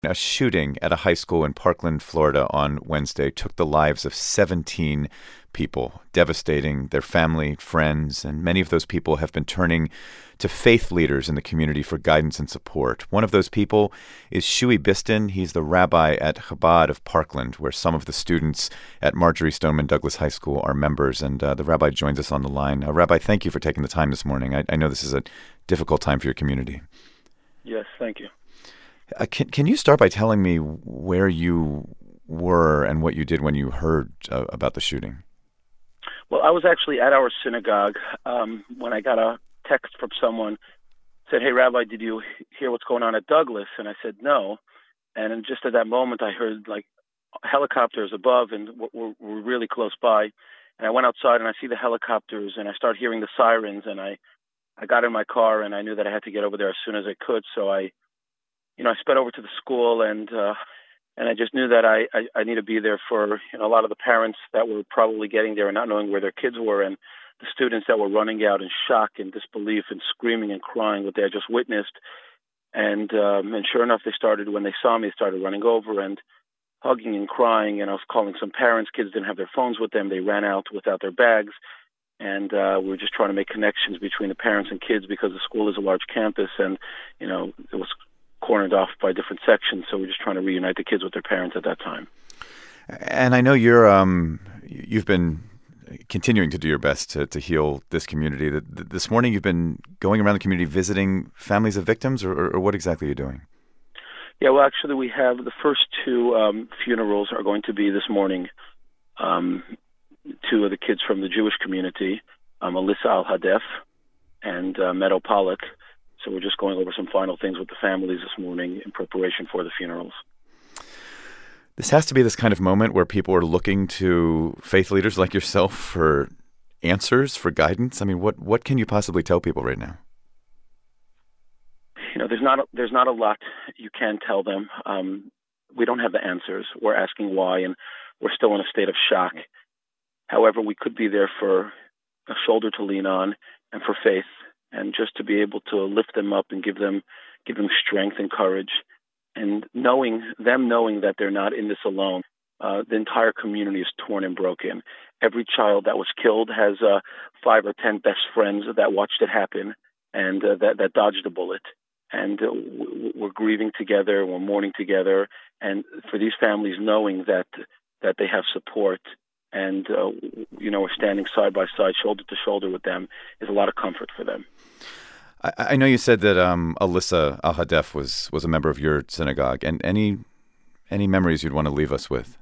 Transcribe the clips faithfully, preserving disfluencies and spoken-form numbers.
A shooting at a high school in Parkland, Florida on Wednesday took the lives of seventeen people, devastating their family, friends, and many of those people have been turning to faith leaders in the community for guidance and support. One of those people is Shuey Biston. He's the rabbi at Chabad of Parkland, where some of the students at Marjory Stoneman Douglas High School are members, and uh, the rabbi joins us on the line. Uh, Rabbi, thank you for taking the time this morning. I, I know this is a difficult time for your community. Yes, thank you. Uh, can can you start by telling me where you were and what you did when you heard uh, about the shooting? Well, I was actually at our synagogue um, when I got a text from someone said, "Hey, Rabbi, did you hear what's going on at Douglas?" And I said, "No." And then just at that moment, I heard like helicopters above, and we're, we're really close by. And I went outside and I see the helicopters, and I start hearing the sirens. And I I got in my car, and I knew that I had to get over there as soon as I could. So I You know, I sped over to the school, and uh, and I just knew that I, I, I need to be there for you know a lot of the parents that were probably getting there and not knowing where their kids were, and the students that were running out in shock and disbelief and screaming and crying what they had just witnessed. And um, and sure enough, they started when they saw me, they started running over and hugging and crying. And I was calling some parents. Kids didn't have their phones with them. They ran out without their bags. And uh, we were just trying to make connections between the parents and kids because the school is a large campus, and you know it was cornered off by different sections, so we're just trying to reunite the kids with their parents at that time. And I know you're um, you've been continuing to do your best to, to heal this community. This morning you've been going around the community visiting families of victims, or, or what exactly are you doing? Yeah, well, actually, we have the first two um, funerals are going to be this morning. Um, two of the kids from the Jewish community, um, Alyssa Al-Hadef and uh, Meadow Pollock. So we're just going over some final things with the families this morning in preparation for the funerals. This has to be this kind of moment where people are looking to faith leaders like yourself for answers, for guidance. I mean, what, what can you possibly tell people right now? You know, there's not a, there's not a lot you can tell them. Um, we don't have the answers. We're asking why, and we're still in a state of shock. However, we could be there for a shoulder to lean on and for faith, and just to be able to lift them up and give them give them strength and courage, and knowing them knowing that they're not in this alone. Uh, the entire community is torn and broken. Every child that was killed has uh, five or ten best friends that watched it happen and uh, that, that dodged a bullet. And uh, we're grieving together, we're mourning together, and for these families knowing that that they have support and, uh, you know, we're standing side by side, shoulder to shoulder with them, is a lot of comfort for them. I, I know you said that um, Alyssa Al-Hadef was, was a member of your synagogue. And any any memories you'd want to leave us with?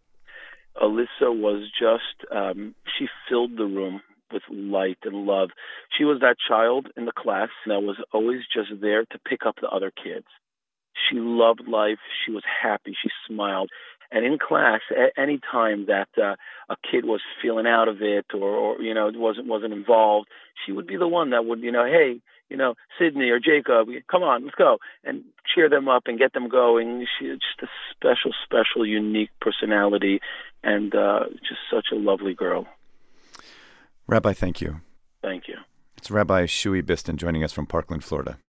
Alyssa was just, um, she filled the room with light and love. She was that child in the class that was always just there to pick up the other kids. She loved life. She was happy. She smiled. And in class, at any time that uh, a kid was feeling out of it or, or, you know, wasn't wasn't involved, she would be the one that would, you know, hey, you know, Sydney or Jacob, come on, let's go, and cheer them up and get them going. She had just a special, special, unique personality, and uh, just such a lovely girl. Rabbi, thank you. Thank you. It's Rabbi Shuey Biston joining us from Parkland, Florida.